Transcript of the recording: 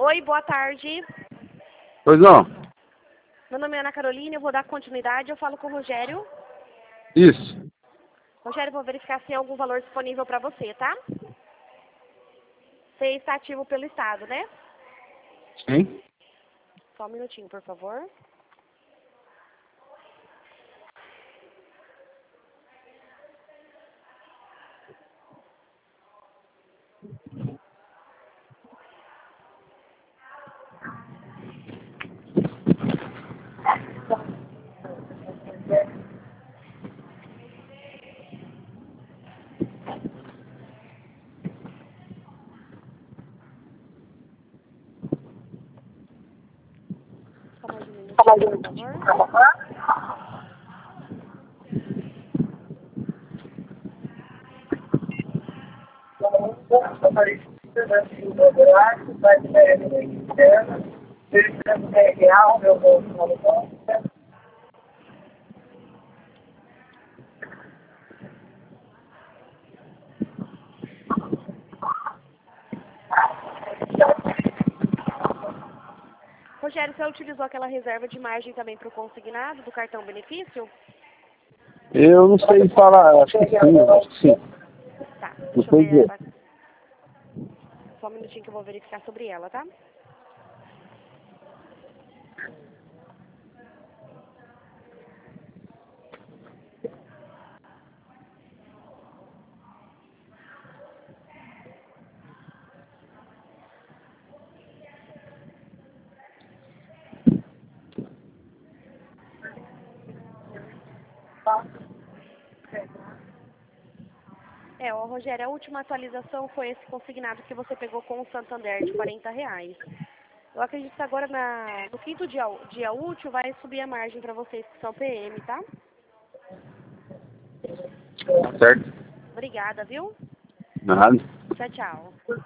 Oi, boa tarde. Pois não? Meu nome é Ana Carolina, eu vou dar continuidade, eu falo com o Rogério. Isso. Rogério, vou verificar se tem algum valor disponível para você, tá? Você está ativo pelo Estado, né? Sim. Só um minutinho, por favor. Só mais um minutinho, por favor. Rogério, você utilizou aquela reserva de margem também para o consignado do cartão benefício? Eu não sei falar, acho que sim, acho que sim. Tá, Não deixa eu sei ver. dizer. Só um minutinho que eu vou verificar sobre ela, tá? Rogério, a última atualização foi esse consignado que você pegou com o Santander de R$40. Eu acredito que agora no quinto dia útil vai subir a margem para vocês que são PM, tá? Certo? Obrigada, viu? Nada. Tchau, tchau.